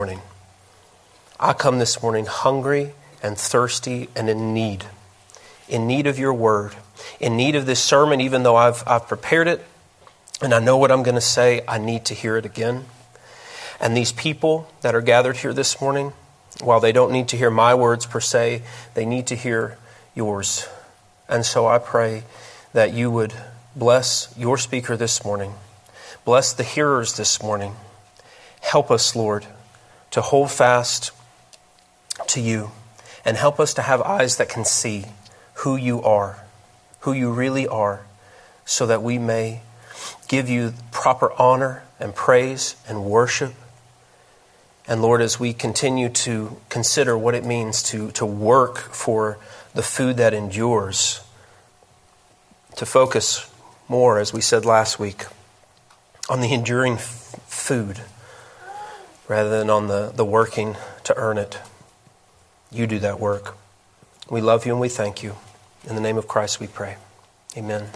morning. I come this morning hungry and thirsty and in need of your word, in need of this sermon, even though I've prepared it and I know what I'm going to say, I need to hear it again. And these people that are gathered here this morning, while they don't need to hear my words per se, they need to hear yours. And so I pray that you would bless your speaker this morning. Bless the hearers this morning. Help us, Lord, to hold fast to you, and help us to have eyes that can see who you are, who you really are, so that we may give you proper honor and praise and worship. And Lord, as we continue to consider what it means to work for the food that endures, to focus more, as we said last week, on the enduring food rather than on the working to earn it. You do that work. We love you and we thank you. In the name of Christ we pray. Amen.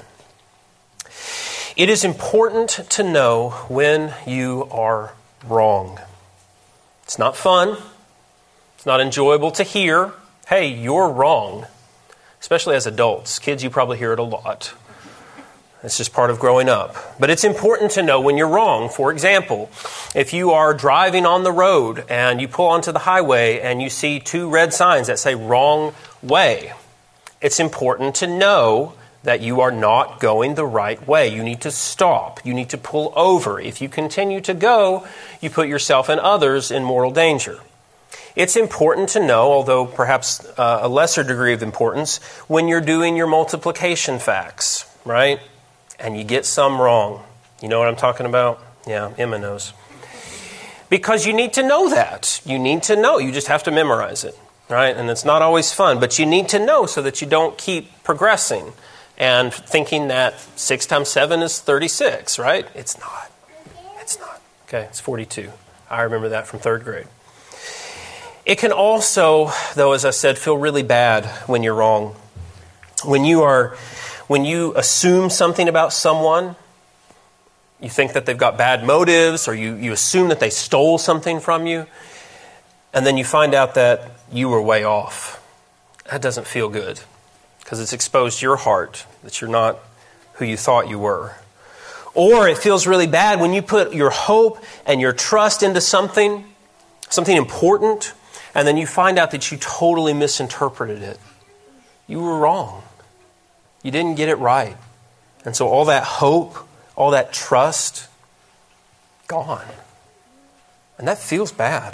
It is important to know when you are wrong. It's not fun. It's not enjoyable to hear, hey, you're wrong. Especially as adults. Kids, you probably hear it a lot. It's just part of growing up. But it's important to know when you're wrong. For example, if you are driving on the road and you pull onto the highway and you see 2 red signs that say wrong way, it's important to know that you are not going the right way. You need to stop. You need to pull over. If you continue to go, you put yourself and others in mortal danger. It's important to know, although perhaps a lesser degree of importance, when you're doing your multiplication facts, right? And you get some wrong. You know what I'm talking about? Yeah, Emma knows. Because you need to know that. You need to know. You just have to memorize it, right? And it's not always fun, but you need to know so that you don't keep progressing and thinking that 6 times 7 is 36, right? It's not. It's not. Okay, it's 42. I remember that from 3rd grade. It can also, though, as I said, feel really bad when you're wrong. When you assume something about someone, you think that they've got bad motives, or you assume that they stole something from you, and then you find out that you were way off. That doesn't feel good, because it's exposed your heart that you're not who you thought you were. Or it feels really bad when you put your hope and your trust into something important, and then you find out that you totally misinterpreted it. You were wrong. You didn't get it right. And so all that hope, all that trust, gone. And that feels bad.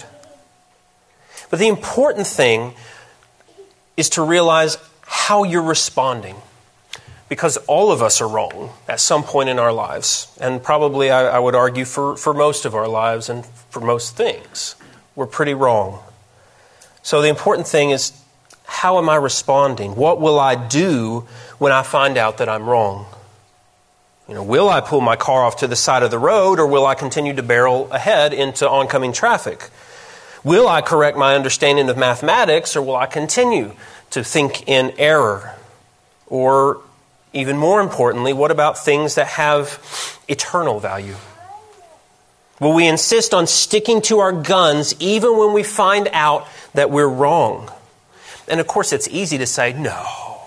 But the important thing is to realize how you're responding. Because all of us are wrong at some point in our lives. And probably, I would argue, for most of our lives and for most things. We're pretty wrong. So the important thing is, how am I responding? What will I do when I find out that I'm wrong? Will I pull my car off to the side of the road, or will I continue to barrel ahead into oncoming traffic? Will I correct my understanding of mathematics, or will I continue to think in error? Or even more importantly, what about things that have eternal value? Will we insist on sticking to our guns even when we find out that we're wrong? And of course, it's easy to say, no,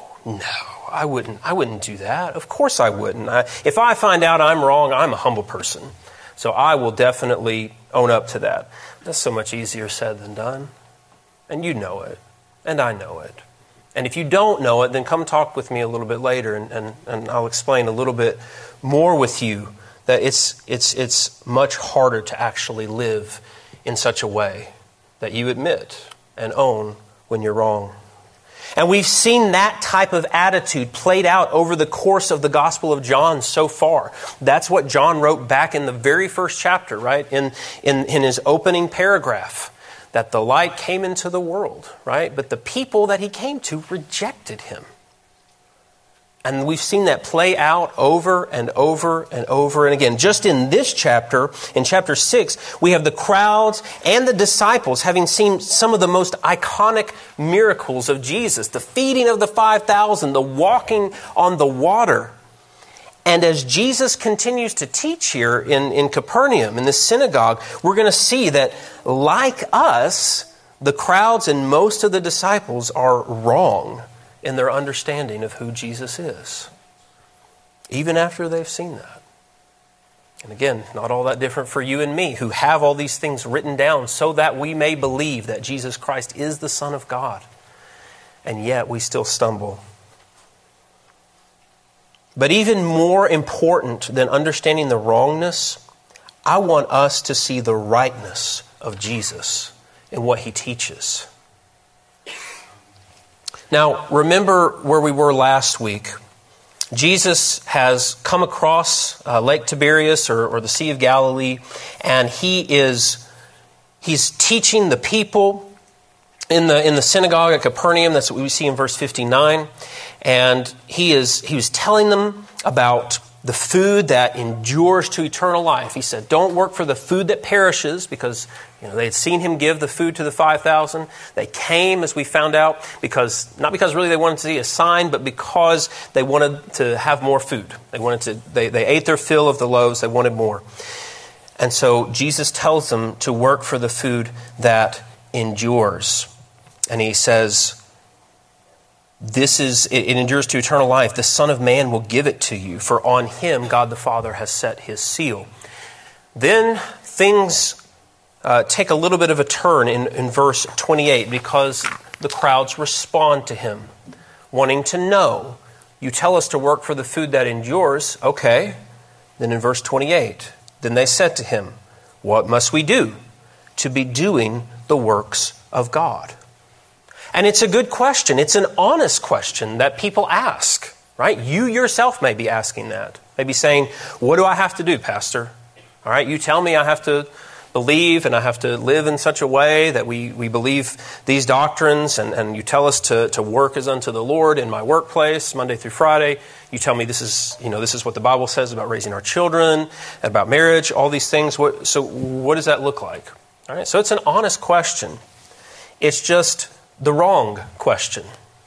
I wouldn't do that. Of course I wouldn't. If I find out I'm wrong, I'm a humble person. So I will definitely own up to that. That's so much easier said than done. And you know it. And I know it. And if you don't know it, then come talk with me a little bit later and I'll explain a little bit more with you that it's much harder to actually live in such a way that you admit and own when you're wrong. And we've seen that type of attitude played out over the course of the Gospel of John so far. That's what John wrote back in the very first chapter, right? In his opening paragraph, that the light came into the world, right? But the people that he came to rejected him. And we've seen that play out over and over and over and again. Just in this chapter, in chapter 6, we have the crowds and the disciples having seen some of the most iconic miracles of Jesus. The feeding of the 5,000, the walking on the water. And as Jesus continues to teach here in Capernaum, in this synagogue, we're going to see that, like us, the crowds and most of the disciples are wrong in their understanding of who Jesus is, even after they've seen that. And again, not all that different for you and me, who have all these things written down so that we may believe that Jesus Christ is the Son of God. And yet we still stumble. But even more important than understanding the wrongness, I want us to see the rightness of Jesus in what He teaches. Now, remember where we were last week. Jesus has come across Lake Tiberias or the Sea of Galilee, and he's teaching the people in the synagogue at Capernaum. That's what we see in verse 59. And he was telling them about the food that endures to eternal life. He said, don't work for the food that perishes, because they had seen Him give the food to the 5,000. They came, as we found out, not because really they wanted to see a sign, but because they wanted to have more food. They ate their fill of the loaves. They wanted more. And so Jesus tells them to work for the food that endures. And He says, it endures to eternal life. The Son of Man will give it to you, for on Him God the Father has set His seal. Then things take a little bit of a turn in verse 28, because the crowds respond to Him, wanting to know. You tell us to work for the food that endures. Okay. Then in verse 28, then they said to Him, what must we do to be doing the works of God? And it's a good question. It's an honest question that people ask, right? You yourself may be asking that. Maybe saying, what do I have to do, Pastor? All right, you tell me I have to believe and I have to live in such a way that we believe these doctrines, and you tell us to work as unto the Lord in my workplace, Monday through Friday. You tell me this is what the Bible says about raising our children, about marriage, all these things. So what does that look like? All right, so it's an honest question. It's just the wrong question.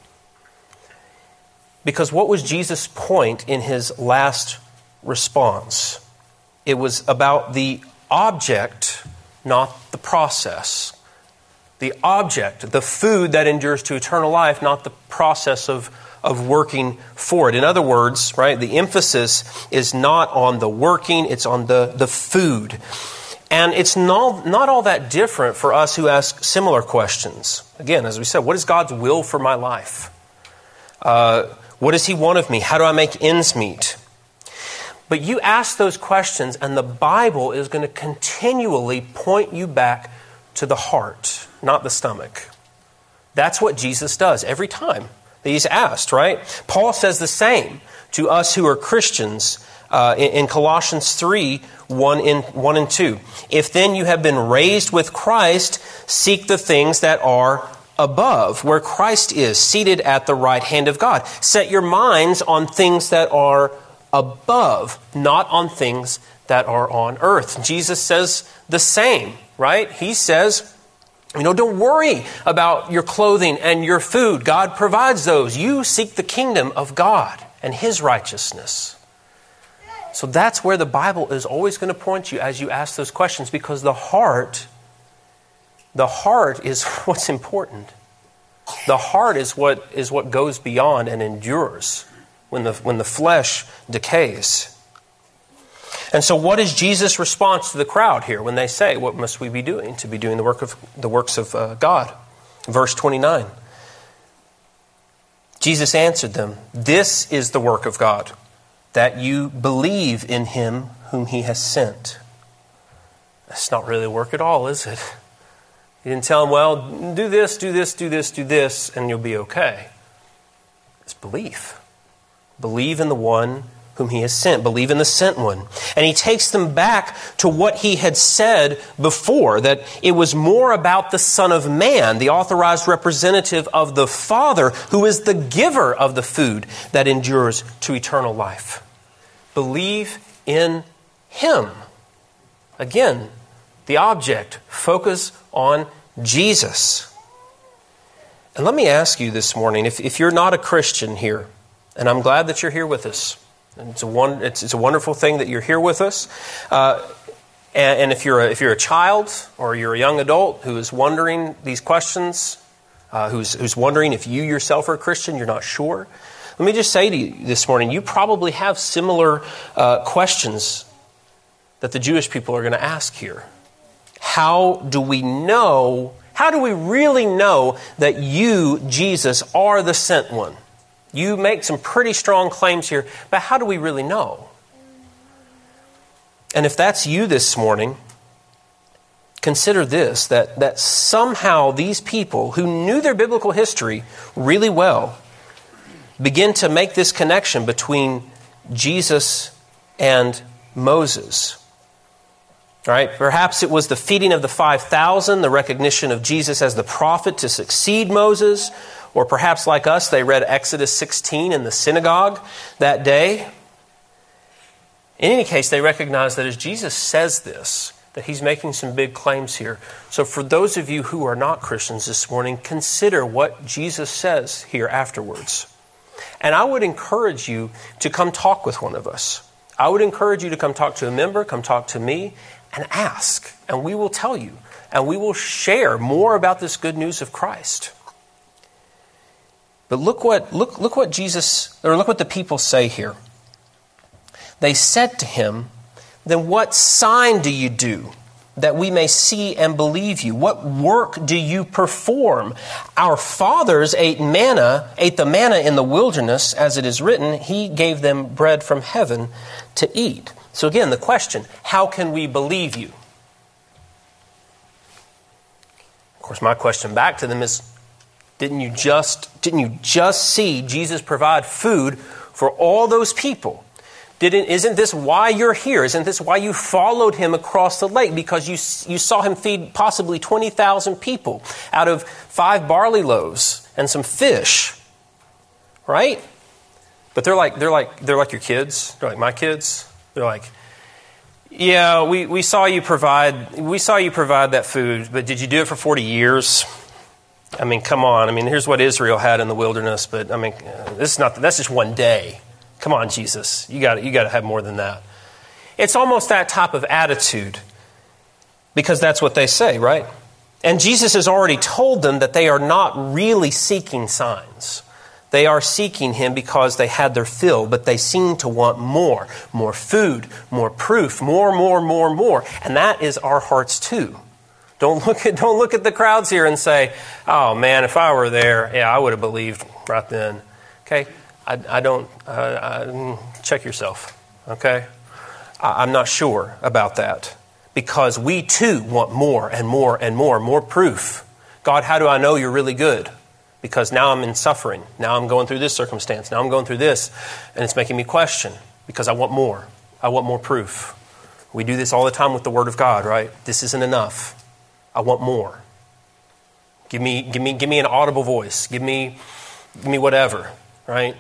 Because what was Jesus' point in His last response? It was about the object, not the process. The object, the food that endures to eternal life, not the process of working for it. In other words, right, the emphasis is not on the working, it's on the food. And it's not all that different for us who ask similar questions. Again, as we said, what is God's will for my life? What does He want of me? How do I make ends meet? But you ask those questions, and the Bible is going to continually point you back to the heart, not the stomach. That's what Jesus does every time that He's asked, right? Paul says the same to us who are Christians in Colossians 3, 1 and 2. If then you have been raised with Christ, seek the things that are above, where Christ is, seated at the right hand of God. Set your minds on things that are above, not on things that are on earth. Jesus says the same, right? He says, don't worry about your clothing and your food. God provides those. You seek the kingdom of God and His righteousness. So that's where the Bible is always going to point you as you ask those questions, because the heart is what's important. The heart is what goes beyond and endures when the flesh decays. And so what is Jesus' response to the crowd here when they say, what must we be doing to be doing the works of God? Verse 29. Jesus answered them, this is the work of God, that you believe in Him whom He has sent. That's not really work at all, is it? He didn't tell them, well, do this, do this, do this, do this, and you'll be okay. It's belief. Believe in the one whom He has sent. Believe in the sent one. And He takes them back to what He had said before, that it was more about the Son of Man, the authorized representative of the Father, who is the giver of the food that endures to eternal life. Believe in Him. Again, the object. Focus on Jesus. And let me ask you this morning, if you're not a Christian here, and I'm glad that you're here with us, And it's a wonderful thing that you're here with us. And if you're a child or you're a young adult who is wondering these questions, who's wondering if you yourself are a Christian, you're not sure, let me just say to you this morning, you probably have similar questions that the Jewish people are going to ask here. How do we really know that you, Jesus, are the sent one? You make some pretty strong claims here, but how do we really know? And if that's you this morning, consider this, that somehow these people who knew their biblical history really well begin to make this connection between Jesus and Moses. All right, perhaps it was the feeding of the 5,000, the recognition of Jesus as the prophet to succeed Moses, or perhaps like us, they read Exodus 16 in the synagogue that day. In any case, they recognize that as Jesus says this, that he's making some big claims here. So for those of you who are not Christians this morning, consider what Jesus says here afterwards. And I would encourage you to come talk with one of us. I would encourage you to come talk to a member, come talk to me, and ask. And we will tell you. And we will share more about this good news of Christ. But look what the people say here. They said to him, "Then what sign do you do that we may see and believe you? What work do you perform? Our fathers ate the manna in the wilderness, as it is written, he gave them bread from heaven to eat." So again, the question, how can we believe you? Of course, my question back to them is, didn't you just see Jesus provide food for all those people? Isn't this why you're here? Isn't this why you followed him across the lake? Because you saw him feed possibly 20,000 people out of 5 barley loaves and some fish, right? But they're like your kids. They're like my kids. They're like, yeah, we saw you provide that food, but did you do it for 40 years? I mean, come on. I mean, here's what Israel had in the wilderness, but I mean, that's just one day. Come on, Jesus. You got to have more than that. It's almost that type of attitude, because that's what they say, right? And Jesus has already told them that they are not really seeking signs. They are seeking him because they had their fill, but they seem to want more food, more proof, more. And that is our hearts too. Don't look at the crowds here and say, "Oh man, if I were there, yeah, I would have believed right then." Okay, I don't. Check yourself. Okay, I'm not sure about that, because we too want more and more proof. God, how do I know you're really good? Because now I'm in suffering. Now I'm going through this circumstance. Now I'm going through this, and it's making me question because I want more. I want more proof. We do this all the time with the Word of God, right? This isn't enough. I want more. Give me an audible voice. Give me whatever, right?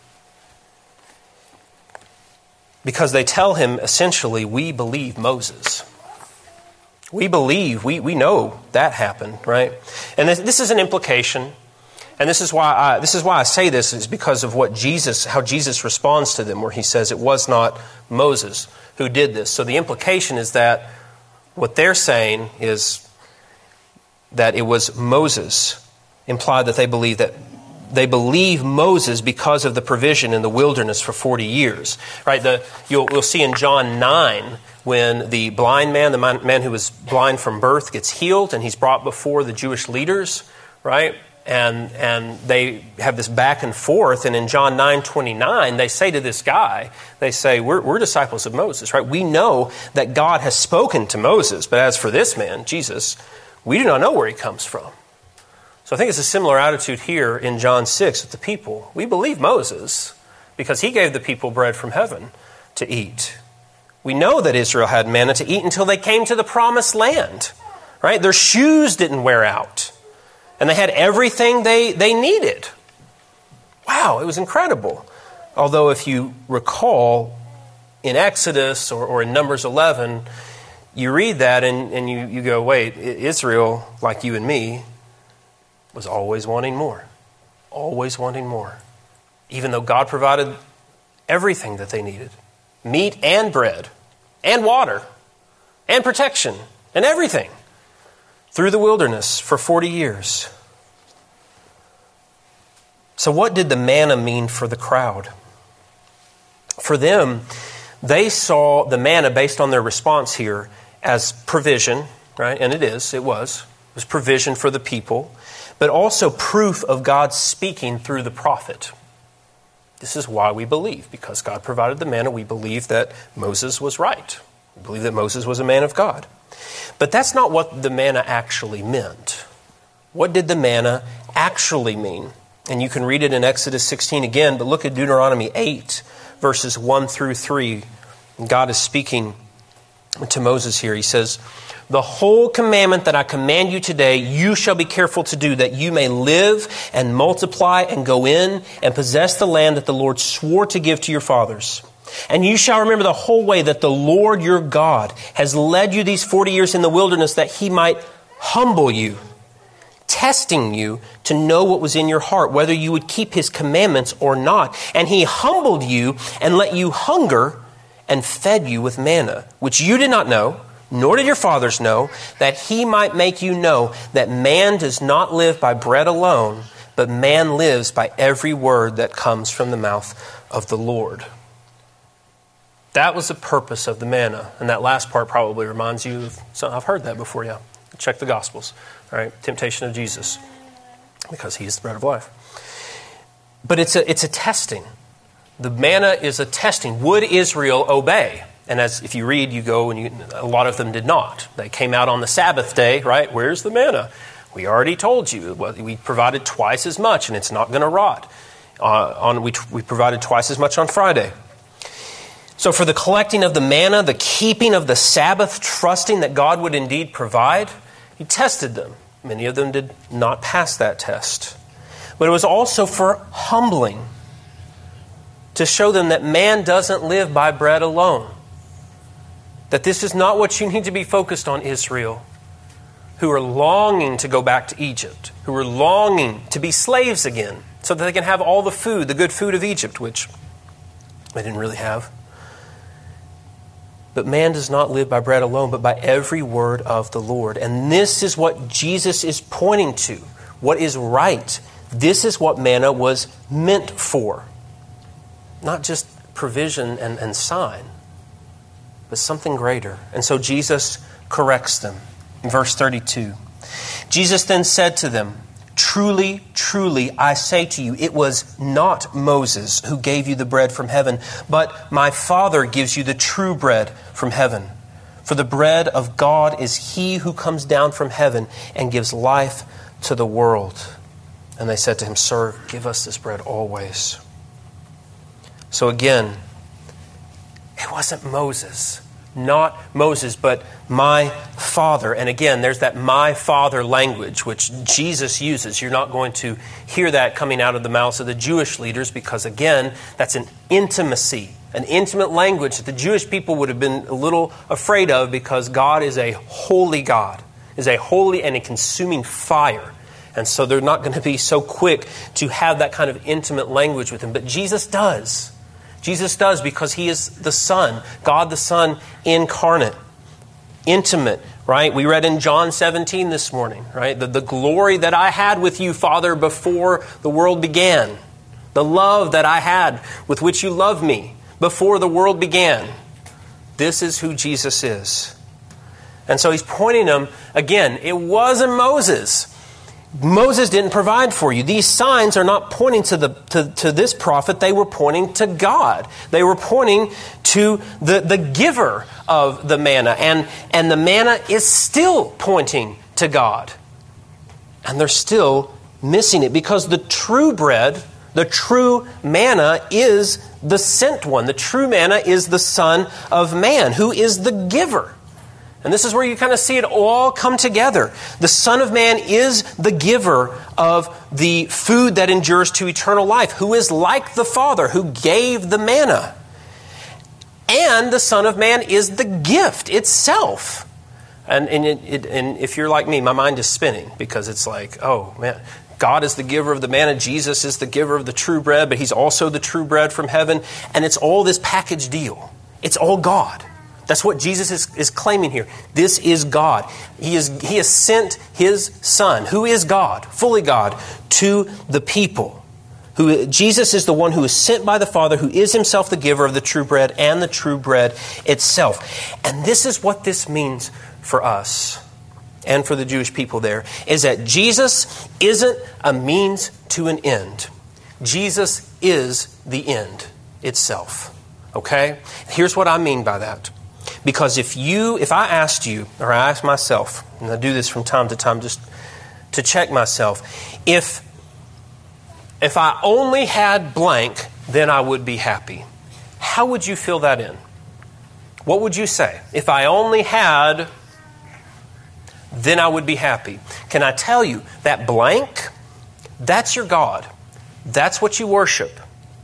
Because they tell him essentially, we believe Moses. We believe, we know that happened, right? And this is an implication, and this is why I say this, is because of how Jesus responds to them, where he says it was not Moses who did this. So the implication is that what they're saying is that it was Moses, implied that they believe Moses because of the provision in the wilderness for 40 years. Right? We'll see in John 9 when the blind man, the man who was blind from birth, gets healed and he's brought before the Jewish leaders, right? And they have this back and forth. And in John 9:29, they say to this guy, they say, we're disciples of Moses, right? We know that God has spoken to Moses, but as for this man, Jesus, we do not know where he comes from. So I think it's a similar attitude here in John 6 with the people. We believe Moses because he gave the people bread from heaven to eat. We know that Israel had manna to eat until they came to the promised land, right? Their shoes didn't wear out, and they had everything they needed. Wow, it was incredible. Although if you recall in Exodus or in Numbers 11, you read that and you go, wait, Israel, like you and me, was always wanting more. Always wanting more. Even though God provided everything that they needed. Meat and bread and water and protection and everything through the wilderness for 40 years. So what did the manna mean for the crowd? For them, they saw the manna, based on their response here, as provision, right? And it was provision for the people, but also proof of God speaking through the prophet. This is why we believe. Because God provided the manna, we believe that Moses was right. We believe that Moses was a man of God. But that's not what the manna actually meant. What did the manna actually mean? And you can read it in Exodus 16 again, but look at Deuteronomy 8, verses 1 through 3. God is speaking to Moses here. He says, "The whole commandment that I command you today, you shall be careful to do, that you may live and multiply and go in and possess the land that the Lord swore to give to your fathers. And you shall remember the whole way that the Lord your God has led you these 40 years in the wilderness, that he might humble you, testing you to know what was in your heart, whether you would keep his commandments or not. And he humbled you and let you hunger and fed you with manna, which you did not know, nor did your fathers know, that he might make you know that man does not live by bread alone, but man lives by every word that comes from the mouth of the Lord." That was the purpose of the manna. And that last part probably reminds you of something. I've heard that before, yeah. Check the Gospels, right? Temptation of Jesus, because he is the bread of life. But it's a testing. The manna is a testing. Would Israel obey? And as if you read, you go and a lot of them did not. They came out on the Sabbath day, right? Where's the manna? We already told you. We provided twice as much, and it's not going to rot. We provided twice as much on Friday. So for the collecting of the manna, the keeping of the Sabbath, trusting that God would indeed provide, he tested them. Many of them did not pass that test. But it was also for humbling, to show them that man doesn't live by bread alone. That this is not what you need to be focused on, Israel, who are longing to go back to Egypt, who are longing to be slaves again, so that they can have all the food, the good food of Egypt, which they didn't really have. But man does not live by bread alone, but by every word of the Lord. And this is what Jesus is pointing to, what is right. This is what manna was meant for. Not just provision and sign, but something greater. And so Jesus corrects them. In verse 32, Jesus then said to them, "Truly, truly, I say to you, it was not Moses who gave you the bread from heaven, but my Father gives you the true bread from heaven. For the bread of God is he who comes down from heaven and gives life to the world." And they said to him, "Sir, give us this bread always." So again, it wasn't Moses. Not Moses, but my Father. And again, there's that my Father language, which Jesus uses. You're not going to hear that coming out of the mouths of the Jewish leaders because, again, that's an intimacy, an intimate language that the Jewish people would have been a little afraid of because God is a holy God, is a holy and a consuming fire. And so they're not going to be so quick to have that kind of intimate language with him. But Jesus does. Jesus does because he is the Son, God the Son incarnate, intimate, right? We read in John 17 this morning, right? The glory that I had with you, Father, before the world began. The love that I had with which you loved me before the world began. This is who Jesus is. And so he's pointing them, again, it wasn't Moses. Moses didn't provide for you. These signs are not pointing to this prophet. They were pointing to God. They were pointing to the giver of the manna. And the manna is still pointing to God. And they're still missing it because the true bread, the true manna is the sent one. The true manna is the Son of Man, who is the giver. And this is where you kind of see it all come together. The Son of Man is the giver of the food that endures to eternal life, who is like the Father, who gave the manna. And the Son of Man is the gift itself. And if you're like me, my mind is spinning because it's like, oh man, God is the giver of the manna. Jesus is the giver of the true bread, but he's also the true bread from heaven. And it's all this package deal. It's all God. That's what Jesus is claiming here. This is God. He has sent his Son, who is God, fully God, to the people. Jesus is the one who is sent by the Father, who is himself the giver of the true bread and the true bread itself. And this is what this means for us and for the Jewish people there, is that Jesus isn't a means to an end. Jesus is the end itself. Okay? Here's what I mean by that. Because if I asked you, or I asked myself, and I do this from time to time just to check myself, if I only had blank, then I would be happy. How would you fill that in? What would you say? If I only had, then I would be happy. Can I tell you that blank, that's your God. That's what you worship.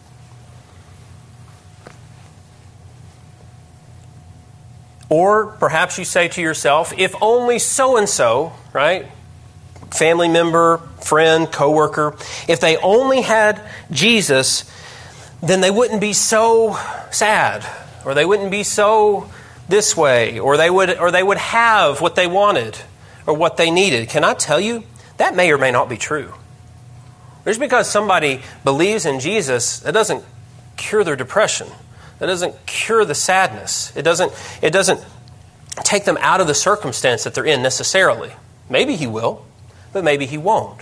Or perhaps you say to yourself, if only so-and-so, right? Family member, friend, coworker, if they only had Jesus, then they wouldn't be so sad, or they wouldn't be so this way, or they would have what they wanted or what they needed. Can I tell you, that may or may not be true. Just because somebody believes in Jesus, that doesn't cure their depression. That doesn't cure the sadness. It doesn't take them out of the circumstance that they're in necessarily. Maybe he will, but maybe he won't.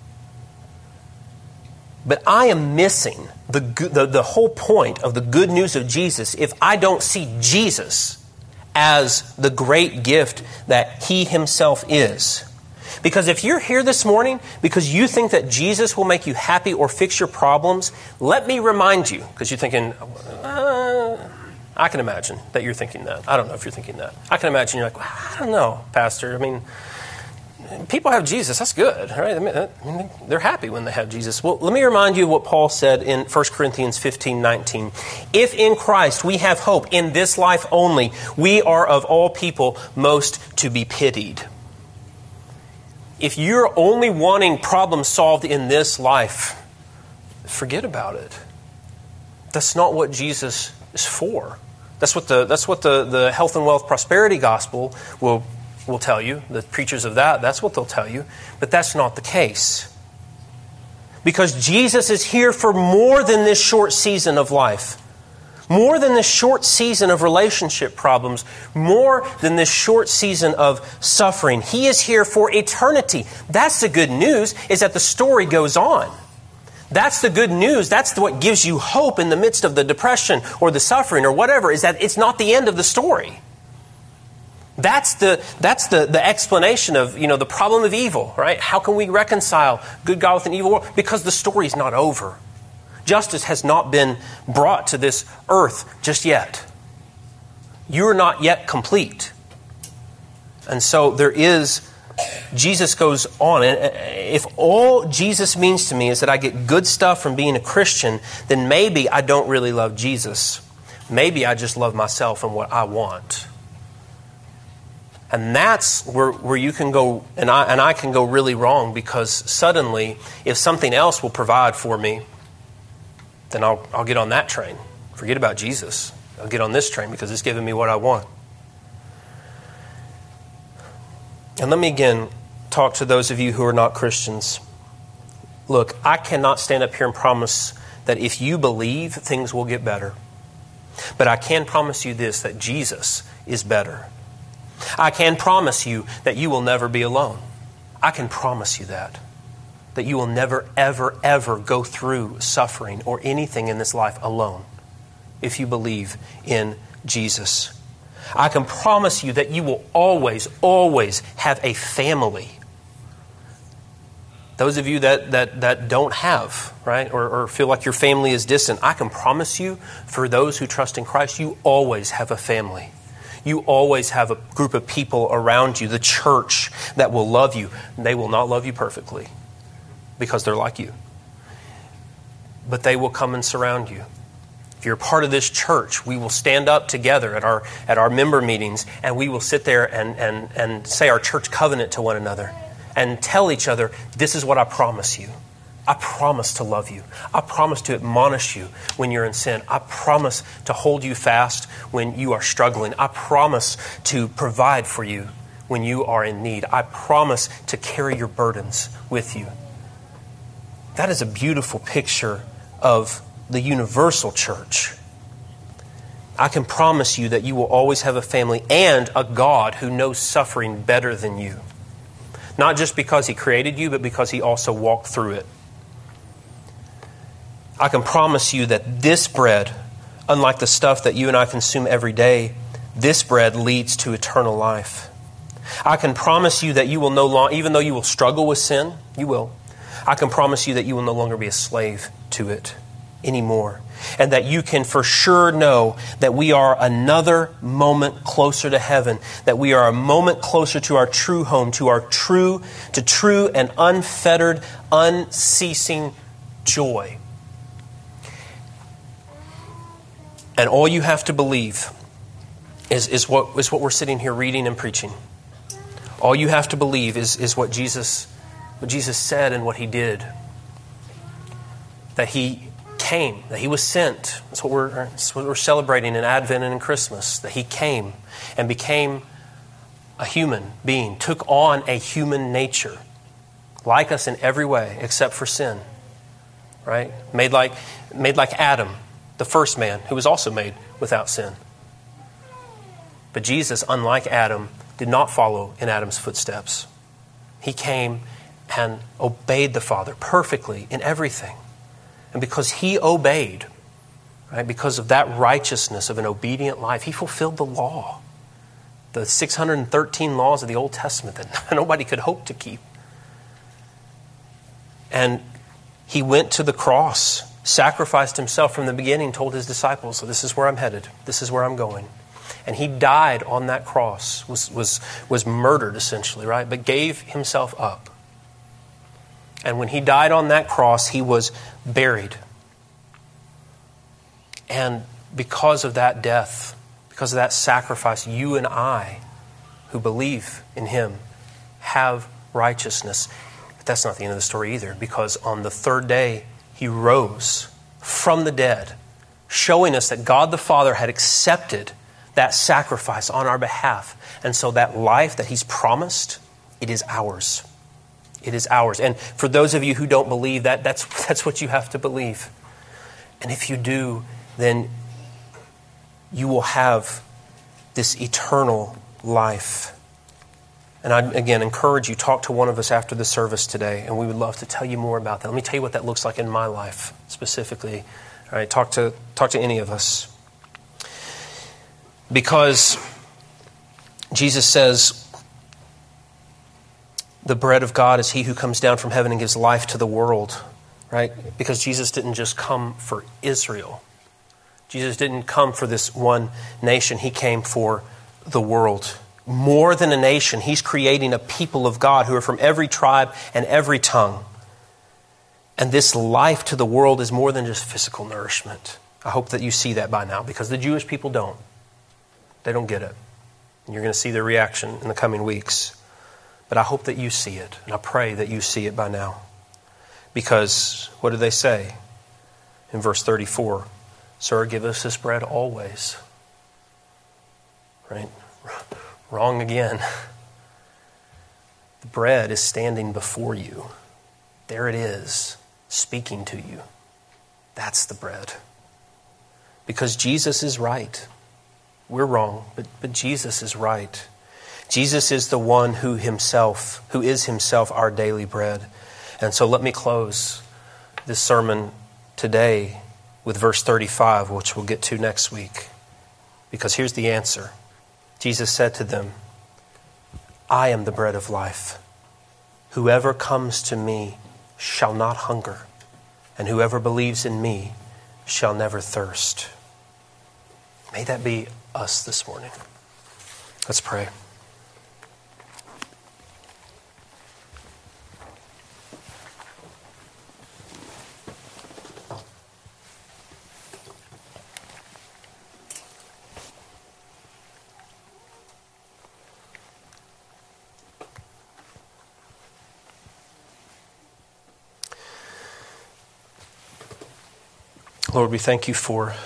But I am missing the whole point of the good news of Jesus if I don't see Jesus as the great gift that he himself is. Because if you're here this morning because you think that Jesus will make you happy or fix your problems, let me remind you, because you're thinking, I can imagine that you're thinking that. I don't know if you're thinking that. I can imagine you're like, well, I don't know, Pastor. I mean, people have Jesus. That's good, right? I mean, they're happy when they have Jesus. Well, let me remind you of what Paul said in 1 Corinthians 15:19. If in Christ we have hope in this life only, we are of all people most to be pitied. If you're only wanting problems solved in this life, forget about it. That's not what Jesus is for. That's what the health and wealth prosperity gospel will tell you. The preachers of that's what they'll tell you. But that's not the case. Because Jesus is here for more than this short season of life. More than this short season of relationship problems. More than this short season of suffering. He is here for eternity. That's the good news, is that the story goes on. That's the good news. That's what gives you hope in the midst of the depression or the suffering or whatever, is that it's not the end of the story. That's the explanation of, the problem of evil, right? How can we reconcile good God with an evil world? Because the story's not over. Justice has not been brought to this earth just yet. You're not yet complete. And so Jesus goes on. And if all Jesus means to me is that I get good stuff from being a Christian, then maybe I don't really love Jesus. Maybe I just love myself and what I want. And that's where you can go, and I can go really wrong, because suddenly, if something else will provide for me, then I'll get on that train. Forget about Jesus. I'll get on this train because it's giving me what I want. And let me again talk to those of you who are not Christians. Look, I cannot stand up here and promise that if you believe, things will get better. But I can promise you this, that Jesus is better. I can promise you that you will never be alone. I can promise you that you will never, ever, ever go through suffering or anything in this life alone if you believe in Jesus. I can promise you that you will always, always have a family. Those of you that don't have, right, or feel like your family is distant, I can promise you, for those who trust in Christ, you always have a family. You always have a group of people around you, the church, that will love you. They will not love you perfectly because they're like you. But they will come and surround you. If you're a part of this church, we will stand up together at our member meetings, and we will sit there and say our church covenant to one another. and tell each other, this is what I promise you. I promise to love you. I promise to admonish you when you're in sin. I promise to hold you fast when you are struggling. I promise to provide for you when you are in need. I promise to carry your burdens with you. That is a beautiful picture of the universal church. I can promise you that you will always have a family and a God who knows suffering better than you. Not just because He created you, but because He also walked through it. I can promise you that this bread, unlike the stuff that you and I consume every day, this bread leads to eternal life. I can promise you that you will no longer, even though you will struggle with sin, you will. I can promise you that you will no longer be a slave to it anymore. And that you can for sure know that we are another moment closer to heaven, that we are a moment closer to our true home, to true and unfettered, unceasing joy. And all you have to believe is what we're sitting here reading and preaching. All you have to believe is what Jesus said and what He did. That He came, that He was sent. That's what we're celebrating in Advent and in Christmas. That He came and became a human being, took on a human nature, like us in every way except for sin. Right? Made like Adam, the first man, who was also made without sin. But Jesus, unlike Adam, did not follow in Adam's footsteps. He came and obeyed the Father perfectly in everything. And because He obeyed, right, because of that righteousness of an obedient life, He fulfilled the law. The 613 laws of the Old Testament that nobody could hope to keep. And He went to the cross, sacrificed Himself from the beginning, told His disciples, so this is where I'm headed, this is where I'm going. And He died on that cross, was murdered essentially, right? But gave Himself up. And when He died on that cross, He was buried. And because of that death, because of that sacrifice, you and I, who believe in Him, have righteousness. But that's not the end of the story either, because on the third day, He rose from the dead, showing us that God the Father had accepted that sacrifice on our behalf. And so that life that He's promised, it is ours. It is ours. And for those of you who don't believe that, that's what you have to believe. And if you do, then you will have this eternal life. And I, again, encourage you, talk to one of us after the service today, and we would love to tell you more about that. Let me tell you what that looks like in my life, specifically. All right, talk to any of us. Because Jesus says, the bread of God is He who comes down from heaven and gives life to the world, right? Because Jesus didn't just come for Israel. Jesus didn't come for this one nation. He came for the world. More than a nation, He's creating a people of God who are from every tribe and every tongue. And this life to the world is more than just physical nourishment. I hope that you see that by now, because the Jewish people don't. They don't get it. And you're going to see their reaction in the coming weeks. But I hope that you see it, and I pray that you see it by now. Because what do they say in verse 34? Sir, give us this bread always. Right? Wrong again. The bread is standing before you. There it is, speaking to you. That's the bread. Because Jesus is right. We're wrong, but Jesus is right. Jesus is the one who is Himself our daily bread. And so let me close this sermon today with verse 35, which we'll get to next week. Because here's the answer. Jesus said to them, I am the bread of life. Whoever comes to me shall not hunger, and whoever believes in me shall never thirst. May that be us this morning. Let's pray. Lord, we thank you for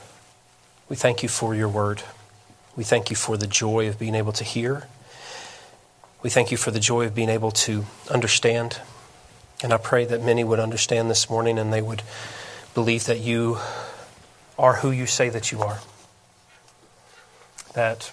your word. We thank you for the joy of being able to hear. We thank you for the joy of being able to understand. And I pray that many would understand this morning and they would believe that you are who you say that you are. That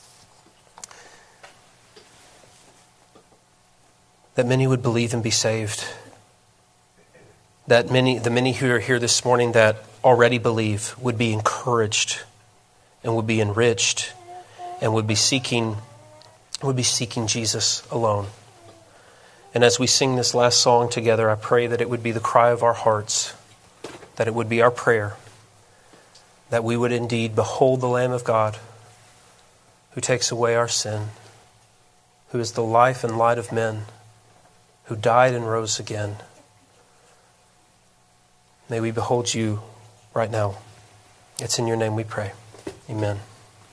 many would believe and be saved. That the many who are here this morning that already believe would be encouraged and would be enriched and would be seeking Jesus alone. And as we sing this last song together, I pray that it would be the cry of our hearts, that it would be our prayer, that we would indeed behold the Lamb of God who takes away our sin, who is the life and light of men, who died and rose again. May we behold you right now. It's in your name we pray. Amen.